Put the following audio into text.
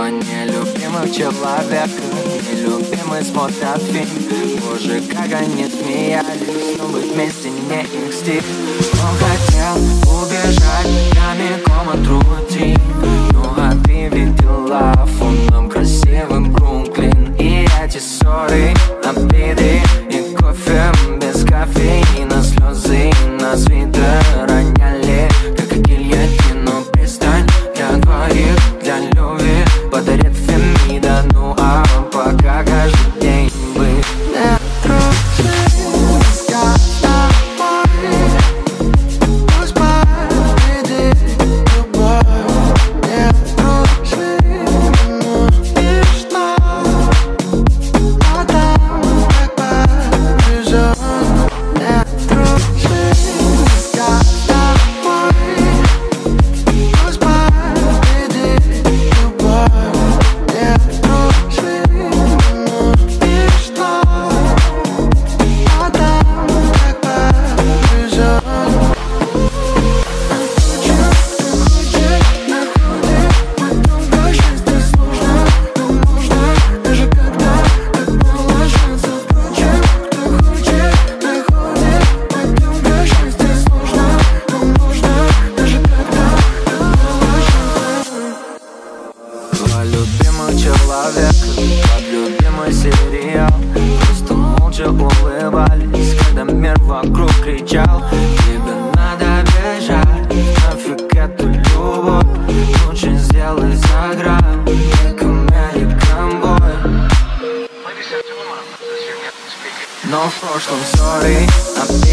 Два нелюбимых человека, нелюбимый смотрят фильм. Боже, как они смеялись, но быть вместе не их стиль. Он хотел убежать прямиком от рутин. Ну а ты видела фоном красивый Бруклин. И эти ссоры, обиды и кофе без кофеина. Слезы на свитер роняли, как гильотину. Пристань для двоих, для любви подарит Фемида. Ну а пока каждый день вы не дружим. Я с тобой, пусть победит любовь. Не дружим, но лишь нам, а там как повезет. Не дружим. Я с тобой, пусть победит любовь. Не дружим, но лишь нам, а там как повезет. Потом счастье сложно, но можно. Даже когда так мало шансов. Впрочем, кто хочет, находит. Потом счастье сложно, но можно. Даже когда так мало шансов. Два любимых человека под любимый сериал. Просто молча улыбались, когда мир вокруг кричал: тебе надо бежать, нафиг эту любовь. Лучше сделай за грань, как American Boy. Но в прошлом ссоры,